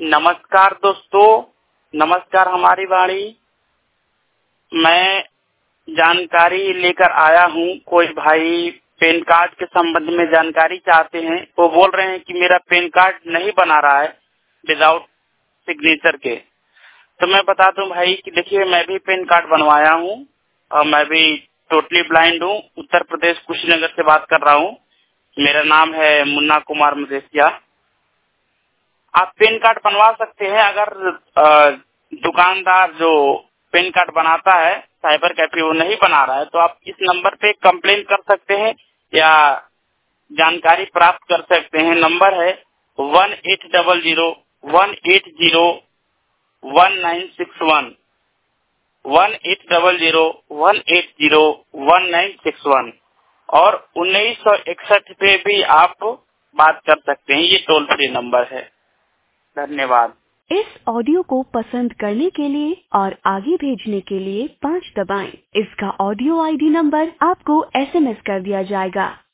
नमस्कार दोस्तों, नमस्कार हमारी वाणी। मैं जानकारी लेकर आया हूँ। कोई भाई पैन कार्ड के संबंध में जानकारी चाहते हैं। वो बोल रहे हैं कि मेरा पैन कार्ड नहीं बना रहा है विदाउट सिग्नेचर के। तो मैं बता दूं भाई कि देखिए, मैं भी पैन कार्ड बनवाया हूँ और मैं भी टोटली ब्लाइंड हूँ। उत्तर प्रदेश कुशीनगर से बात कर रहा हूँ। मेरा नाम है मुन्ना कुमार मदेसिया। आप पैन कार्ड बनवा सकते हैं। अगर दुकानदार जो पैन कार्ड बनाता है साइबर कैफे वो नहीं बना रहा है तो आप इस नंबर पे कंप्लेन कर सकते हैं या जानकारी प्राप्त कर सकते हैं। नंबर है 1800-180-1961 1800-180-1961 और 1961 पे भी आप बात कर सकते हैं। ये टोल फ्री नंबर है। धन्यवाद। इस ऑडियो को पसंद करने के लिए और आगे भेजने के लिए 5 दबाएं। इसका ऑडियो आईडी नंबर आपको SMS कर दिया जाएगा।